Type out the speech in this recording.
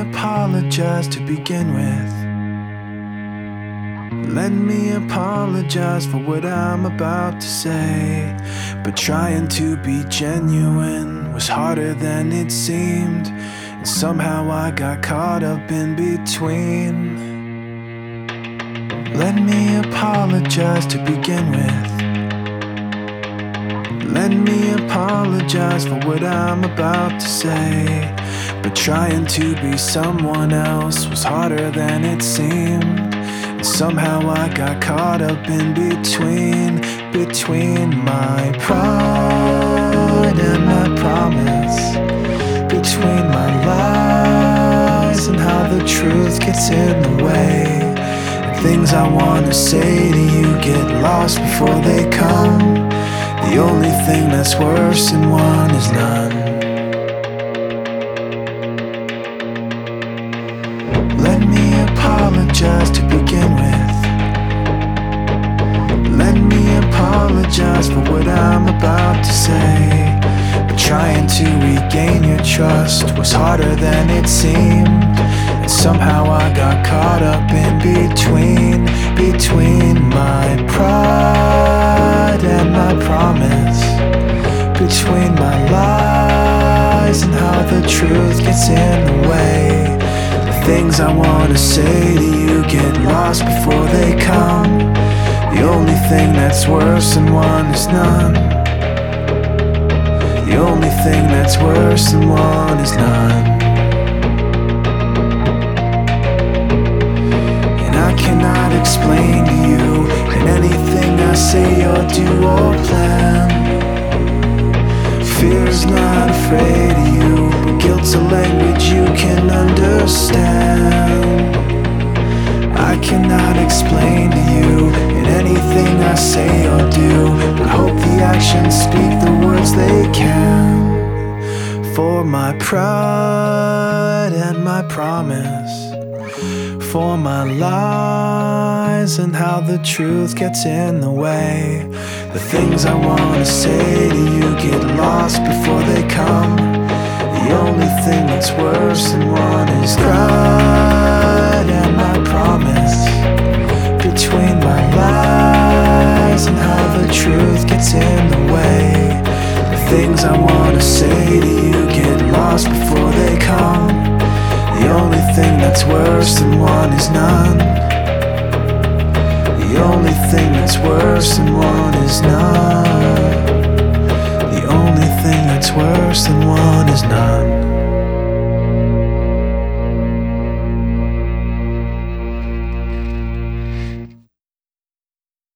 apologize to begin with. Let me apologize for what I'm about to say. But trying to be genuine was harder than it seemed, and somehow I got caught up in between. Let me apologize to begin with. Let me apologize for what I'm about to say. But trying to be someone else was harder than it seemed, and somehow I got caught up in between my pride and my promise, between my lies and how the truth gets in the way. And things I wanna say to you get lost before they come. The only thing that's worse than one is none. Let me apologize to begin with. Let me apologize for what I'm about to say. But trying to regain your trust was harder than it seemed, and somehow I got caught up in between my pride and my promise, between my lies and how the truth gets in the way. The things I wanna say to you get lost before they come. The only thing that's worse than one is none. The only thing that's worse than one is none. And I cannot explain to you in anything I say or do or plan. Fear is not afraid of you, but guilt's a language you can understand. I cannot explain to you in anything I say or do, but hope the actions speak the words they can. For my pride and my promise, for my lies and how the truth gets in the way. The things I wanna say to you get lost before they come. The only thing that's worse than one is pride and my promise, between my lies and how the truth gets in the way. The things I wanna say to you get lost before they come. The only thing that's worse than one is none. The only thing that's worse than one is none. The only thing that's worse than one is none.